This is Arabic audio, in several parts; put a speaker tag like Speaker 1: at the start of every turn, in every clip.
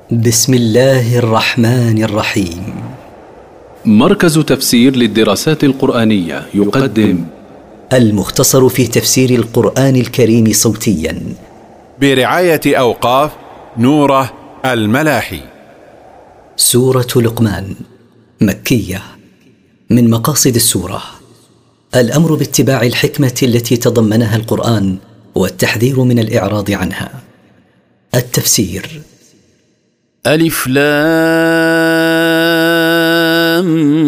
Speaker 1: بسم الله الرحمن الرحيم.
Speaker 2: مركز تفسير للدراسات القرآنية يقدم
Speaker 1: المختصر في تفسير القرآن الكريم صوتيا
Speaker 3: برعاية أوقاف نوره الملاحي.
Speaker 1: سورة لقمان مكية. من مقاصد السورة الأمر باتباع الحكمة التي تضمنها القرآن والتحذير من الإعراض عنها. التفسير:
Speaker 4: ألف لام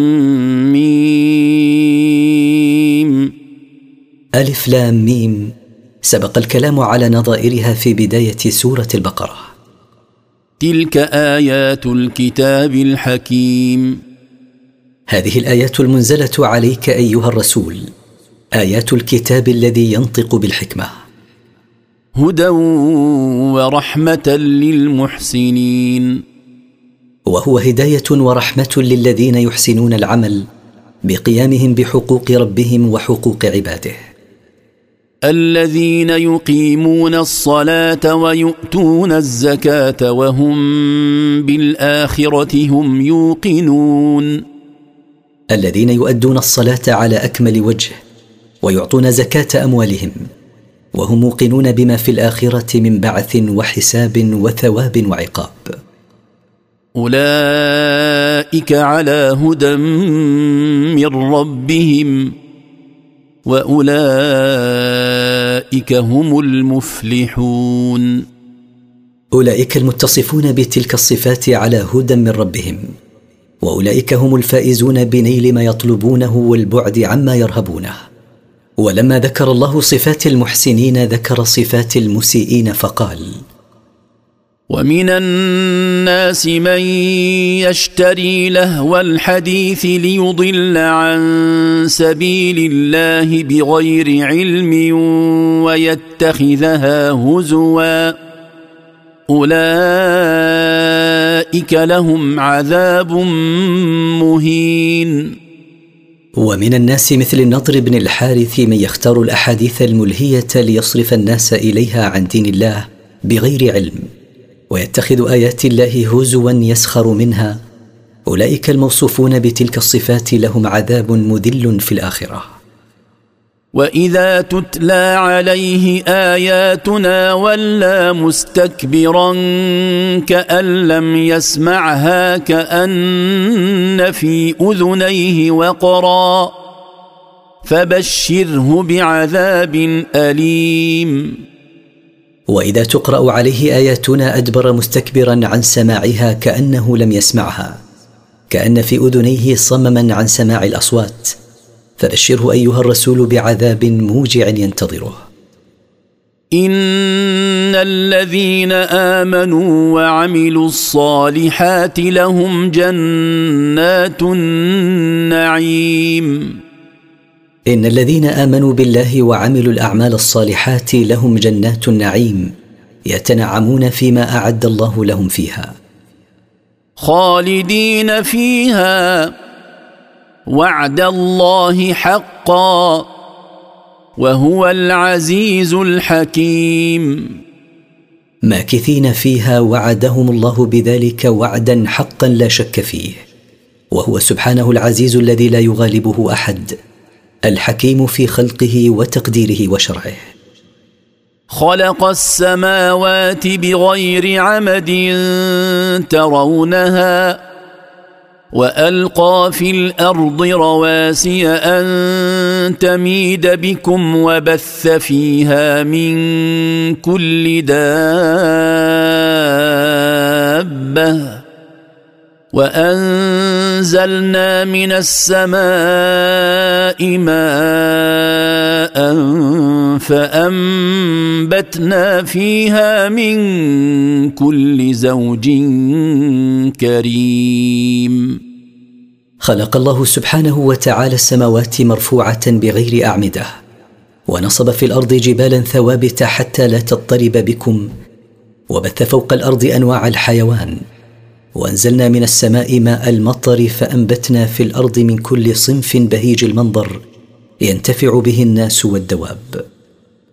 Speaker 4: ميم.
Speaker 1: ألف لام ميم سبق الكلام على نظائرها في بداية سورة البقرة.
Speaker 4: تلك آيات الكتاب الحكيم.
Speaker 1: هذه الآيات المنزلة عليك أيها الرسول، آيات الكتاب الذي ينطق بالحكمة.
Speaker 4: هدى ورحمة للمحسنين.
Speaker 1: وهو هداية ورحمة للذين يحسنون العمل بقيامهم بحقوق ربهم وحقوق عباده.
Speaker 4: الذين يقيمون الصلاة ويؤتون الزكاة وهم بالآخرة هم يوقنون.
Speaker 1: الذين يؤدون الصلاة على أكمل وجه ويعطون زكاة أموالهم وهم موقنون بما في الآخرة من بعث وحساب وثواب وعقاب.
Speaker 4: أولئك على هدى من ربهم وأولئك هم المفلحون.
Speaker 1: أولئك المتصفون بتلك الصفات على هدى من ربهم، وأولئك هم الفائزون بنيل ما يطلبونه والبعد عما يرهبونه. ولما ذكر الله صفات المحسنين ذكر صفات المسيئين فقال:
Speaker 4: ومن الناس من يشتري لهو الحديث ليضل عن سبيل الله بغير علم ويتخذها هزوا أولئك لهم عذاب مهين.
Speaker 1: ومن الناس مثل النضر بن الحارث من يختار الأحاديث الملهية ليصرف الناس إليها عن دين الله بغير علم ويتخذ آيات الله هزوا يسخر منها. أولئك الموصوفون بتلك الصفات لهم عذاب مذل في الآخرة.
Speaker 4: وإذا تتلى عليه آياتنا ولى مستكبرا كأن لم يسمعها كأن في أذنيه وقرا فبشره بعذاب أليم.
Speaker 1: وإذا تقرأ عليه آياتنا أدبر مستكبرا عن سماعها كأنه لم يسمعها، كأن في أذنيه صمما عن سماع الأصوات، فبشره أيها الرسول بعذاب موجع ينتظره.
Speaker 4: إن الذين آمنوا وعملوا الصالحات لهم جنات النعيم.
Speaker 1: إن الذين آمنوا بالله وعملوا الأعمال الصالحات لهم جنات النعيم يتنعمون فيما أعد الله لهم فيها،
Speaker 4: خالدين فيها وعد الله حقا وهو العزيز الحكيم.
Speaker 1: ماكثين فيها وعدهم الله بذلك وعدا حقا لا شك فيه، وهو سبحانه العزيز الذي لا يغالبه أحد، الحكيم في خلقه وتقديره وشرعه.
Speaker 4: خلق السماوات بغير عمد ترونها وألقى في الأرض رواسي أن تميد بكم وبث فيها من كل دابة وأنزلنا من السماء ماء فأنبتنا فيها من كل زوج كريم.
Speaker 1: خلق الله سبحانه وتعالى السماوات مرفوعة بغير أعمدة، ونصب في الأرض جبالا ثوابت حتى لا تضطرب بكم، وبث فوق الأرض أنواع الحيوان، وأنزلنا من السماء ماء المطر فأنبتنا في الأرض من كل صنف بهيج المنظر ينتفع به الناس والدواب.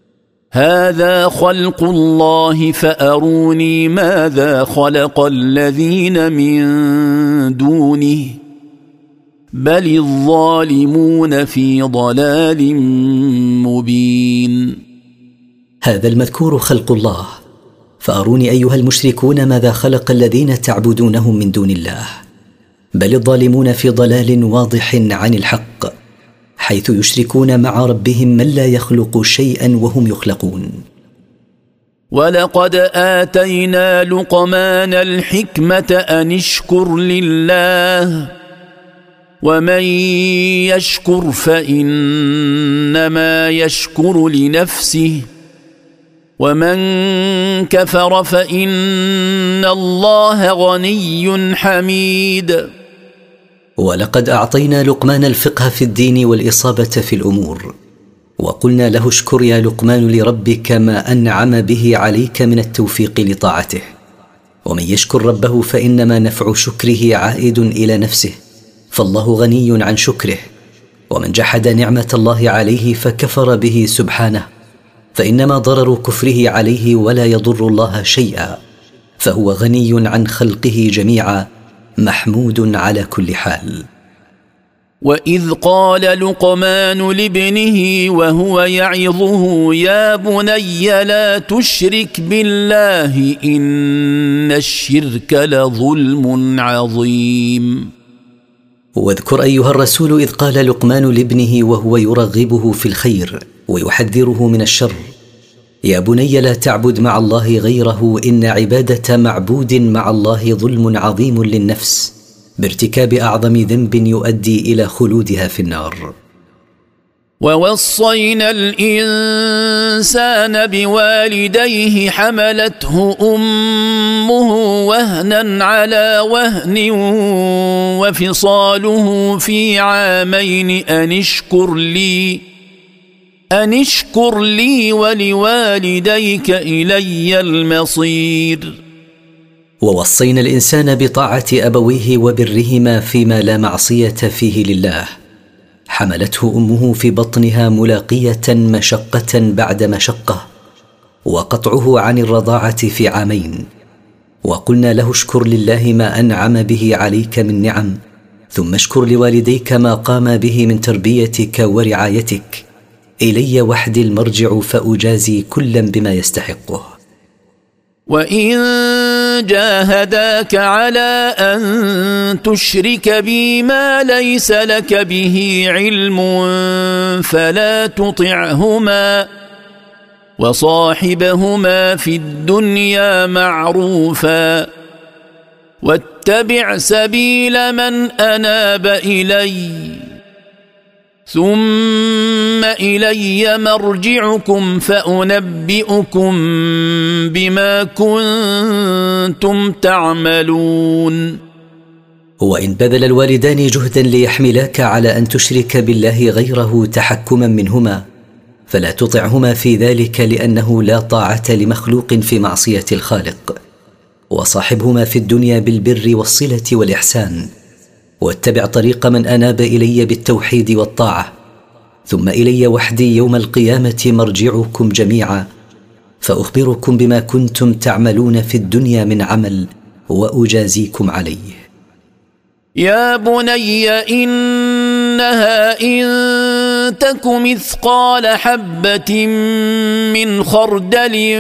Speaker 4: هذا خلق الله فأروني ماذا خلق الذين من دونه بل الظالمون في ضلال مبين.
Speaker 1: هذا المذكور خلق الله، فأروني أيها المشركون ماذا خلق الذين تعبدونهم من دون الله، بل الظالمون في ضلال واضح عن الحق، حيث يشركون مع ربهم من لا يخلق شيئا وهم يخلقون.
Speaker 4: ولقد آتينا لقمان الحكمة أن اشكر لله ومن يشكر فإنما يشكر لنفسه ومن كفر فإن الله غني حميد.
Speaker 1: ولقد أعطينا لقمان الفقه في الدين والإصابة في الأمور، وقلنا له اشكر يا لقمان لربك ما أنعم به عليك من التوفيق لطاعته، ومن يشكر ربه فإنما نفع شكره عائد إلى نفسه، فالله غني عن شكره. ومن جحد نعمة الله عليه فكفر به سبحانه فإنما ضرر كفره عليه ولا يضر الله شيئا، فهو غني عن خلقه جميعا محمود على كل حال.
Speaker 4: وإذ قال لقمان لابنه وهو يعظه يا بني لا تشرك بالله إن الشرك لظلم عظيم.
Speaker 1: واذكر أيها الرسول إذ قال لقمان لابنه وهو يرغبه في الخير ويحذره من الشر يا بني لا تعبد مع الله غيره إن عبادة معبود مع الله ظلم عظيم للنفس بارتكاب أعظم ذنب يؤدي إلى خلودها في النار.
Speaker 4: ووصينا الإنسان بوالديه حملته أمه وهنا على وهن وفصاله في عامين أن اشكر لي ولوالديك إلي المصير.
Speaker 1: ووصينا الإنسان بطاعة أبويه وبرهما فيما لا معصية فيه لله. حملته أمه في بطنها ملاقية مشقة بعد مشقة، وقطعه عن الرضاعة في عامين. وقلنا له اشكر لله ما أنعم به عليك من نعم، ثم اشكر لوالديك ما قام به من تربيتك ورعايتك، إلي وحدي المرجع فأجازي كلا بما يستحقه.
Speaker 4: وإن جاهداك على أن تشرك بي ما ليس لك به علم فلا تطعهما وصاحبهما في الدنيا معروفا واتبع سبيل من أناب إلي ثم إلي مرجعكم فأنبئكم بما كنتم تعملون.
Speaker 1: وإن بذل الوالدان جهدا ليحملاك على أن تشرك بالله غيره تحكما منهما فلا تطعهما في ذلك، لأنه لا طاعة لمخلوق في معصية الخالق. وصاحبهما في الدنيا بالبر والصلة والإحسان، واتبع طريق من أناب إلي بالتوحيد والطاعة، ثم إلي وحدي يوم القيامة مرجعكم جميعا فأخبركم بما كنتم تعملون في الدنيا من عمل وأجازيكم عليه.
Speaker 4: يا بني إنها إن تك مثقال حبة من خردل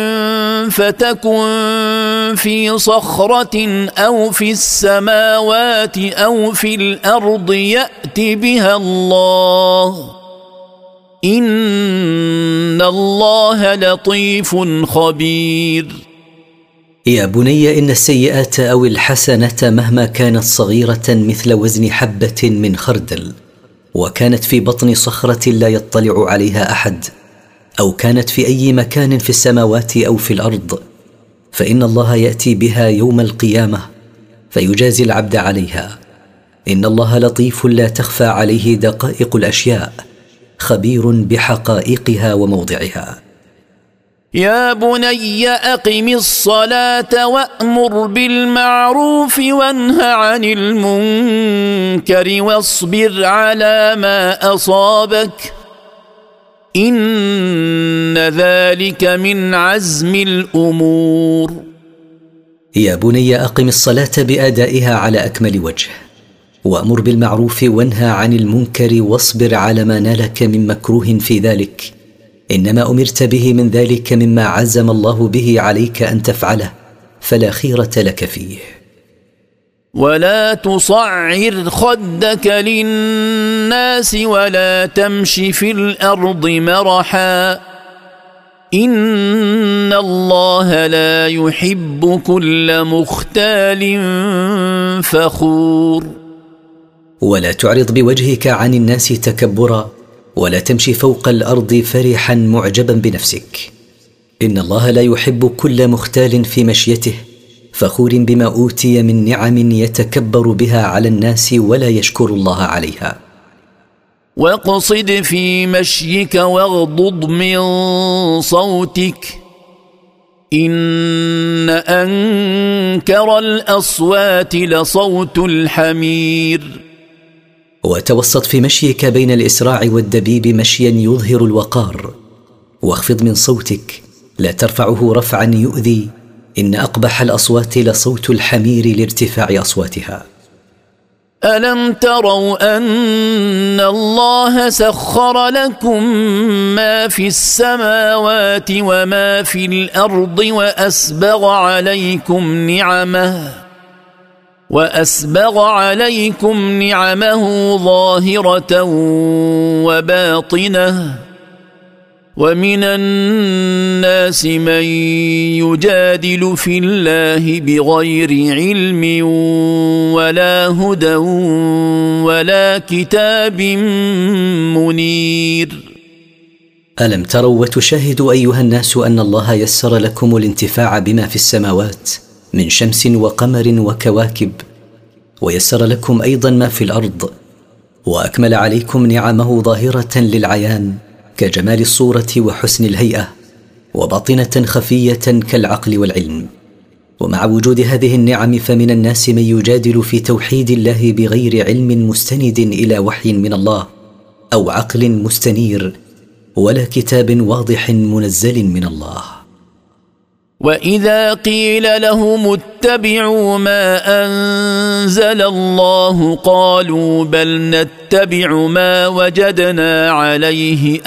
Speaker 4: فتكن في صخرة أو في السماوات أو في الأرض يأت بها الله إن الله لطيف خبير.
Speaker 1: يا بني إن السيئات أو الحسنة مهما كانت صغيرة مثل وزن حبة من خردل وكانت في بطن صخرة لا يطلع عليها أحد، أو كانت في أي مكان في السماوات أو في الأرض، فإن الله يأتي بها يوم القيامة فيجازي العبد عليها. إن الله لطيف لا تخفى عليه دقائق الأشياء، خبير بحقائقها وموضعها.
Speaker 4: يا بني أقم الصلاة وأمر بالمعروف وانه عن المنكر واصبر على ما أصابك إن ذلك من عزم الأمور.
Speaker 1: يا بني أقم الصلاة بأدائها على أكمل وجه، وأمر بالمعروف وانهى عن المنكر، واصبر على ما نالك من مكروه في ذلك، إنما أمرت به من ذلك مما عزم الله به عليك أن تفعله، فلا خيرة لك فيه.
Speaker 4: ولا تصعر خدك للناس ولا تمش في الأرض مرحا، إن الله لا يحب كل مختال فخور.
Speaker 1: ولا تعرض بوجهك عن الناس تكبرا، ولا تمشي فوق الأرض فرحا معجبا بنفسك، إن الله لا يحب كل مختال في مشيته فخور بما أوتي من نعم يتكبر بها على الناس ولا يشكر الله عليها.
Speaker 4: واقصد في مشيك واغضض من صوتك، إن أنكر الأصوات لصوت الحمير.
Speaker 1: وتوسط في مشيك بين الإسراع والدبيب مشيا يظهر الوقار، واخفض من صوتك لا ترفعه رفعا يؤذي، إن أقبح الأصوات لصوت الحمير لارتفاع أصواتها.
Speaker 4: ألم تروا أن الله سخر لكم ما في السماوات وما في الأرض وأسبغ عليكم نعمه ظاهرة وباطنة، ومن الناس من يجادل في الله بغير علم ولا هدى ولا كتاب منير.
Speaker 1: ألم تروا وتشاهدوا أيها الناس أن الله يسر لكم الانتفاع بما في السماوات من شمس وقمر وكواكب، ويسر لكم أيضا ما في الأرض، وأكمل عليكم نعمه ظاهرة للعيان كجمال الصورة وحسن الهيئة، وباطنة خفية كالعقل والعلم. ومع وجود هذه النعم فمن الناس من يجادل في توحيد الله بغير علم مستند إلى وحي من الله أو عقل مستنير ولا كتاب واضح منزل من الله.
Speaker 4: وإذا قيل لهم اتبعوا ما أنزل الله قالوا بل نتبع ما وجدنا عليه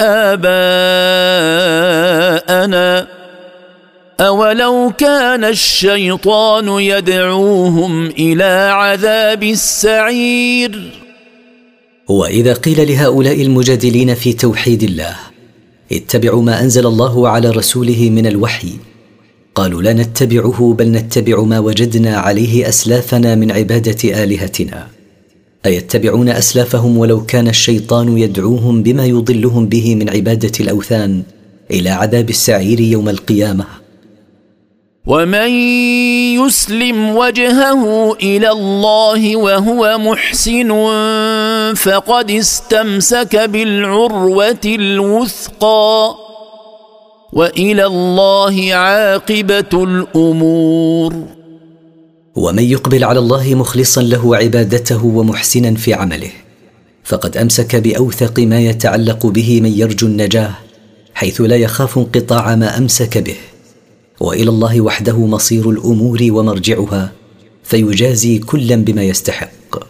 Speaker 4: آباءنا أولو كان الشيطان يدعوهم إلى عذاب السعير.
Speaker 1: وإذا قيل لهؤلاء المجادلين في توحيد الله اتبعوا ما أنزل الله على رسوله من الوحي قالوا لا نتبعه بل نتبع ما وجدنا عليه أسلافنا من عبادة آلهتنا، أيتبعون أسلافهم ولو كان الشيطان يدعوهم بما يضلهم به من عبادة الأوثان إلى عذاب السعير يوم القيامة.
Speaker 4: ومن يسلم وجهه إلى الله وهو محسن فقد استمسك بالعروة الوثقى وإلى الله عاقبة الأمور.
Speaker 1: ومن يقبل على الله مخلصا له عبادته ومحسنا في عمله فقد أمسك بأوثق ما يتعلق به من يرجو النجاة، حيث لا يخاف انقطاع ما أمسك به، وإلى الله وحده مصير الأمور ومرجعها، فيجازي كلا بما يستحق.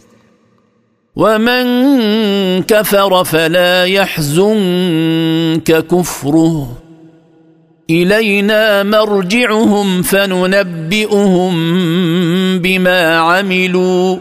Speaker 4: ومن كفر فلا يحزنك كفره، إلينا مرجعهم فننبئهم بما عملوا،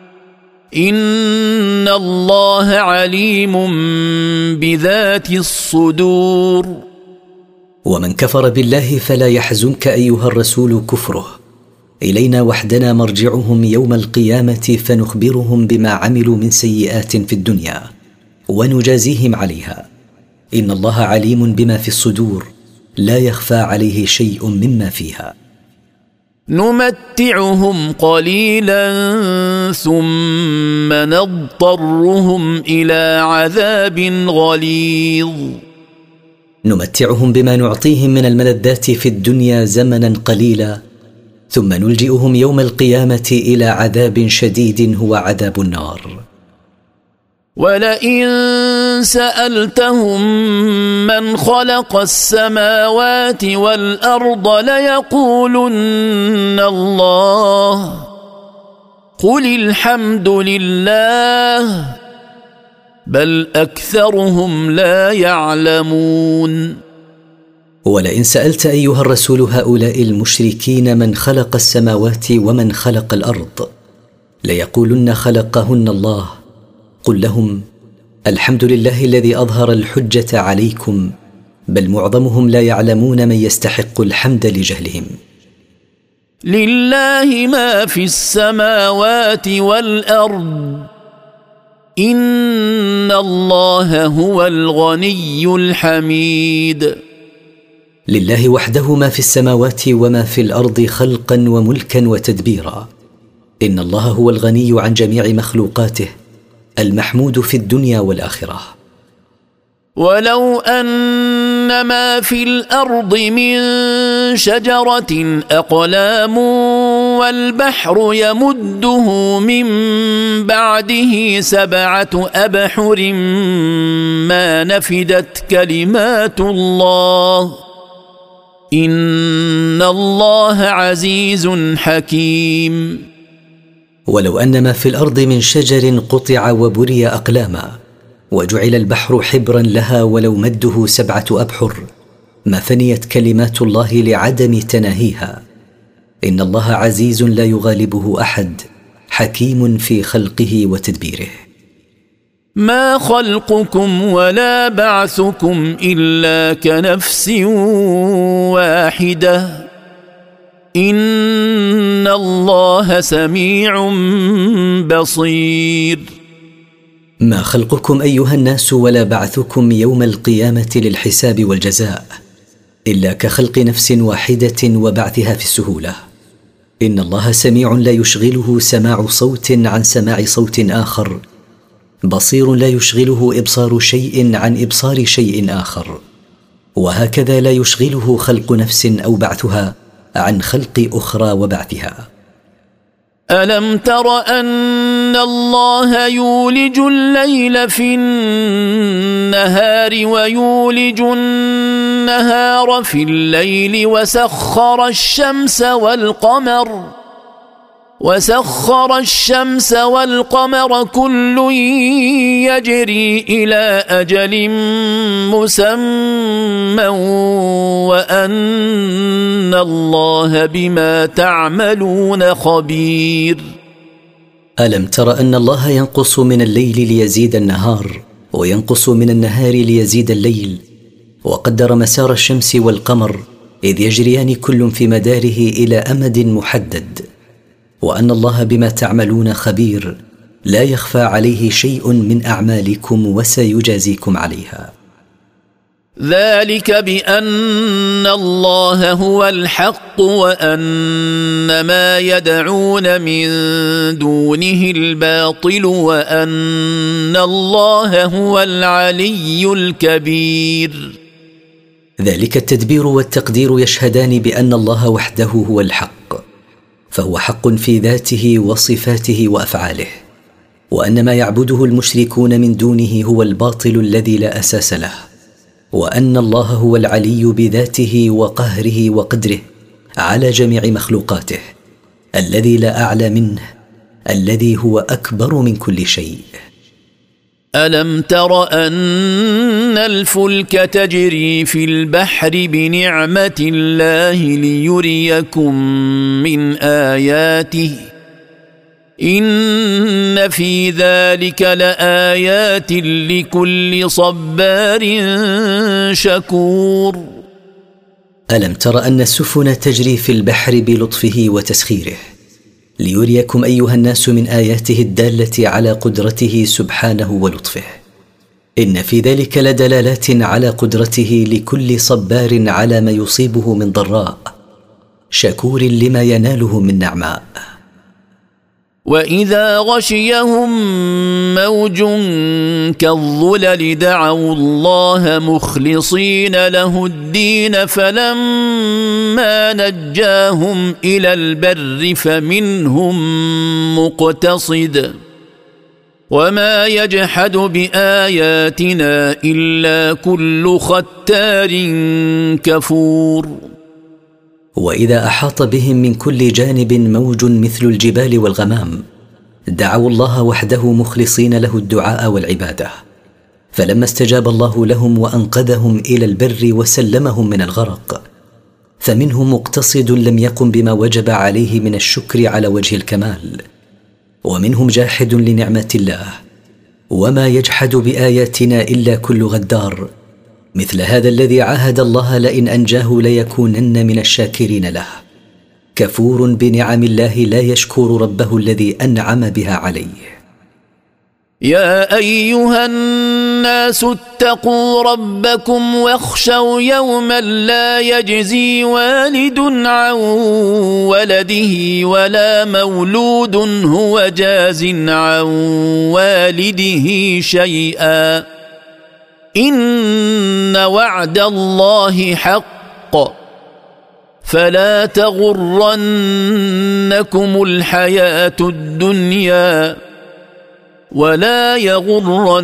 Speaker 4: إن الله عليم بذات الصدور.
Speaker 1: ومن كفر بالله فلا يحزنك أيها الرسول كفره، إلينا وحدنا مرجعهم يوم القيامة فنخبرهم بما عملوا من سيئات في الدنيا ونجازيهم عليها، إن الله عليم بما في الصدور لا يخفى عليه شيء مما فيها.
Speaker 4: نمتعهم قليلا ثم نضطرهم إلى عذاب غليظ.
Speaker 1: نمتعهم بما نعطيهم من الملذات في الدنيا زمنا قليلا، ثم نلجئهم يوم القيامة إلى عذاب شديد هو عذاب النار.
Speaker 4: ولئن سألتهم من خلق السماوات والأرض ليقولن الله قل الحمد لله بل أكثرهم لا يعلمون.
Speaker 1: ولئن سألت أيها الرسول هؤلاء المشركين من خلق السماوات ومن خلق الأرض ليقولن خلقهن الله قل لهم الحمد لله الذي أظهر الحجة عليكم بل معظمهم لا يعلمون من يستحق الحمد لجهلهم.
Speaker 4: لله ما في السماوات والأرض إن الله هو الغني الحميد.
Speaker 1: لله وحده ما في السماوات وما في الأرض خلقا وملكا وتدبيرا. إن الله هو الغني عن جميع مخلوقاته المحمود في الدنيا والآخرة.
Speaker 4: ولو أن ما في الأرض من شجرة أقلام والبحر يمده من بعده 7 أبحر ما نفدت كلمات الله إن الله عزيز حكيم.
Speaker 1: ولو أن ما في الأرض من شجر قطع وبري أقلاما وجعل البحر حبرا لها ولو مده 7 أبحر ما فنيت كلمات الله لعدم تناهيها. إن الله عزيز لا يغالبه أحد حكيم في خلقه وتدبيره.
Speaker 4: ما خلقكم ولا بعثكم إلا كنفس واحدة إن الله سميع بصير.
Speaker 1: ما خلقكم أيها الناس ولا بعثكم يوم القيامة للحساب والجزاء إلا كخلق نفس واحدة وبعثها في السهولة. إن الله سميع لا يشغله سماع صوت عن سماع صوت آخر بصير لا يشغله إبصار شيء عن إبصار شيء آخر وهكذا لا يشغله خلق نفس أو بعثها عن خلق أخرى وبعثها.
Speaker 4: ألم تر أن الله يولج الليل في النهار ويولج النهار في الليل وسخر الشمس والقمر كل يجري إلى أجل مسمى وأن الله بما تعملون خبير.
Speaker 1: ألم تر أن الله ينقص من الليل ليزيد النهار وينقص من النهار ليزيد الليل وقدر مسار الشمس والقمر إذ يجريان كل في مداره إلى أمد محدد وأن الله بما تعملون خبير لا يخفى عليه شيء من أعمالكم وسيجازيكم عليها.
Speaker 4: ذلك بأن الله هو الحق وأن ما يدعون من دونه الباطل وأن الله هو العلي الكبير.
Speaker 1: ذلك التدبير والتقدير يشهدان بأن الله وحده هو الحق فهو حق في ذاته وصفاته وأفعاله وأن ما يعبده المشركون من دونه هو الباطل الذي لا أساس له وأن الله هو العلي بذاته وقهره وقدره على جميع مخلوقاته الذي لا أعلى منه الذي هو أكبر من كل شيء.
Speaker 4: ألم تر أن الفلك تجري في البحر بنعمة الله ليريكم من آياته إن في ذلك لآيات لكل صبار شكور.
Speaker 1: ألم تر أن السفن تجري في البحر بلطفه وتسخيره ليريكم أيها الناس من آياته الدالة على قدرته سبحانه ولطفه إن في ذلك لدلالات على قدرته لكل صبار على ما يصيبه من ضراء شكور لما يناله من نعماء.
Speaker 4: وإذا غشيهم موج كالظلل دعوا الله مخلصين له الدين فلما نجاهم إلى البر فمنهم مقتصد وما يجحد بآياتنا إلا كل ختار كفور.
Speaker 1: وإذا أحاط بهم من كل جانب موج مثل الجبال والغمام دعوا الله وحده مخلصين له الدعاء والعبادة، فلما استجاب الله لهم وأنقذهم إلى البر وسلمهم من الغرق فمنهم مقتصد لم يقم بما وجب عليه من الشكر على وجه الكمال، ومنهم جاحد لنعمة الله، وما يجحد بآياتنا إلا كل غدار، مثل هذا الذي عاهد الله لئن أنجاه ليكونن من الشاكرين له، كفور بنعم الله لا يشكر ربه الذي أنعم بها عليه.
Speaker 4: يا أيها الناس اتقوا ربكم واخشوا يوما لا يجزي والد عن ولده ولا مولود هو جاز عن والده شيئا إن وعد الله حق فلا تغرنكم الحياة الدنيا ولا يغرنكم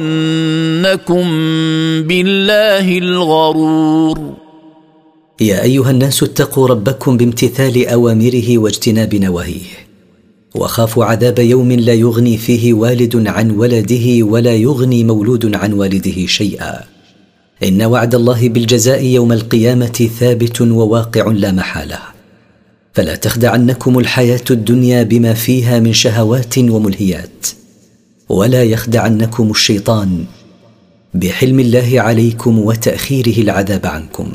Speaker 4: بالله الغرور.
Speaker 1: يا أيها الناس اتقوا ربكم بامتثال أوامره واجتناب نواهيه، وخافوا عذاب يوم لا يغني فيه والد عن ولده ولا يغني مولود عن والده شيئا، إن وعد الله بالجزاء يوم القيامة ثابت وواقع لا محالة، فلا تخدعنكم الحياة الدنيا بما فيها من شهوات وملهيات، ولا يخدعنكم الشيطان بحلم الله عليكم وتأخيره العذاب عنكم.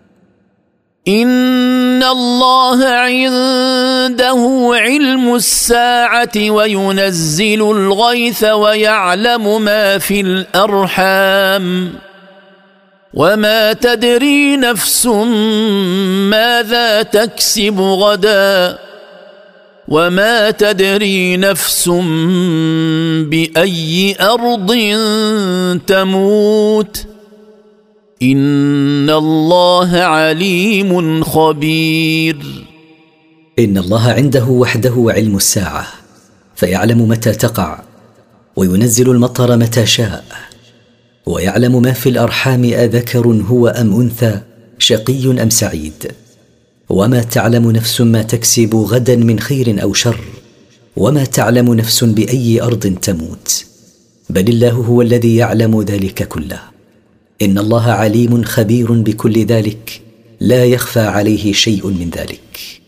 Speaker 4: إن الله عنده علم الساعة وينزل الغيث ويعلم ما في الأرحام وما تدري نفس ماذا تكسب غدا وما تدري نفس بأي أرض تموت إن الله عليم خبير.
Speaker 1: إن الله عنده وحده علم الساعة فيعلم متى تقع، وينزل المطر متى شاء، ويعلم ما في الأرحام أذكر هو أم أنثى، شقي أم سعيد، وما تعلم نفس ما تكسب غدا من خير أو شر، وما تعلم نفس بأي أرض تموت، بل الله هو الذي يعلم ذلك كله. إن الله عليم خبير بكل ذلك لا يخفى عليه شيء من ذلك.